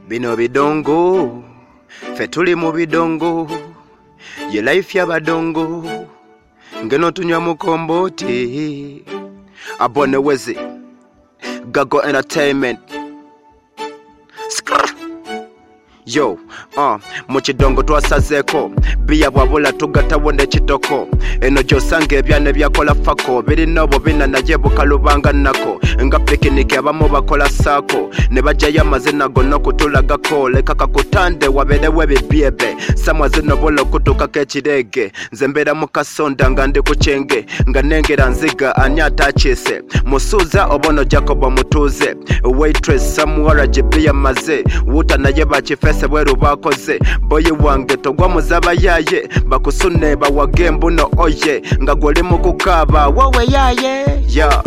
Bino bidongo, fe tuli mu bidongo, ye life y'abadongo, ngeno tunywa mukomboti, abone wezi, Gago Entertainment. Skrrr. Yo, mu kidongo twasazeko biya bwabula tugatawo nekitoko eno gyosange ebyane byakola fako birina obo bina naye bukalubanga nako nga pikiniki abamu bakola saako ne bajjayo amazina gonna okutulagako leka kakutande waberewo ebibyebe samwa zino bola okutuukako ekirege nze mbeera mu kasonda nga ndi ku kyenge nga nengera nziga ani atakiise musuuza obono Jacob mutuuze waitress samuwara gyebiya maze wuta naye bakifese bweru bakoze boyi wange togwa muzaba yaye bakusune bawage mbuno oye nga gwoli mu kukaaba wowe yaye ya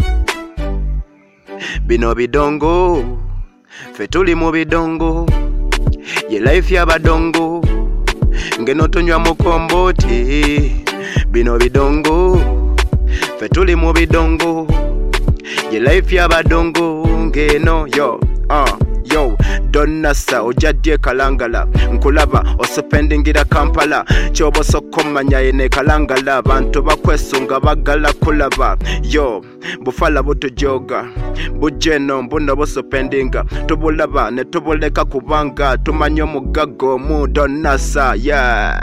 bino bidongo fe tuli mu bidongo ye life y'abadongo ngeno tunywa mukomboti bino bidongo fe tuli mu bidongo ye life y'abadongo ngeno yo Donnasa ojadye kalangala nkulaba osupendingira Kampala kyobo sokomanya ene kalangala abantu bakwesunga bagala kulaba yo bufala butujoga bujeno mbuno busupendinga tubulaba ne tubuleka kubanga tumanyo mugago mu Donnasa yeah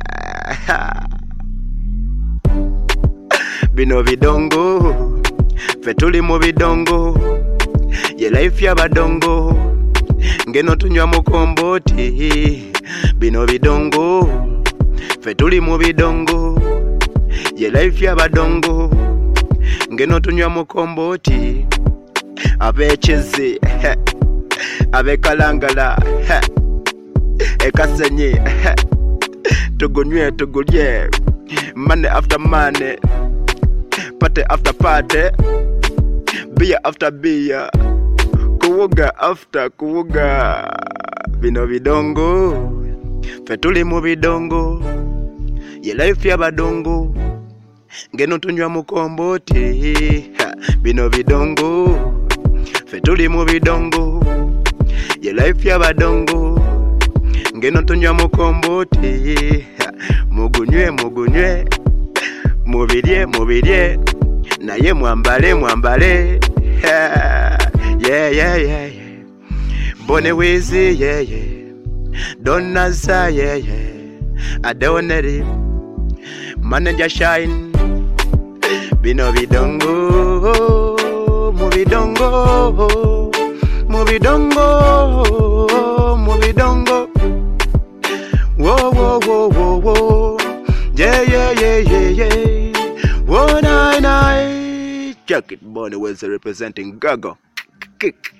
bino bidongo fe tuli mu bidongo ye life y'abadongo ngeno tunywa mukomboti bino bidongo fe tuli mu bidongo ye life y'abadongo ngeno tunywa mukomboti abekezi abekalangala ekasenyi tugunywe tugulye money after money party after party beer after beer kuwuga after kuwuga bino bidongo fe tuli mu bidongo ye life y'abadongo ngeno tunywa mukomboti bino bidongo fe tuli mu bidongo ye life y'abadongo ngeno tunywa mukomboti mugunywe mubirye naye mwambale yeah Bone Wizzy yeah Donnasa yeah Adoneri Manager Shine bino bidongo mu bidongo whoa yeah whoa night check it Bone Wizzy representing Gago kick